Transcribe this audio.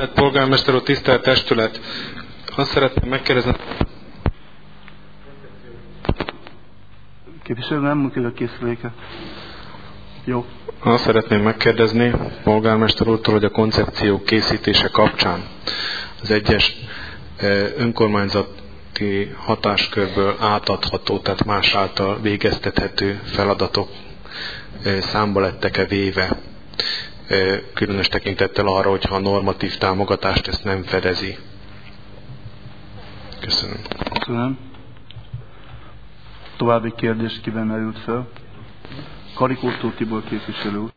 Tisztelt polgármester úr, tisztelt testület! Azt szeretném megkérdezni... Képviselő, nem mondjuk a készüléket. Jó. Azt szeretném megkérdezni polgármester úrtól, hogy a koncepció készítése kapcsán az egyes önkormányzati hatáskörből átadható, tehát más által végeztethető feladatok számba lettek-e véve, különös tekintettel arra, hogyha a normatív támogatást ezt nem fedezi. Köszönöm. Köszönöm. További kérdés kiben merült fel? Karikótól Tibor képviselő úr.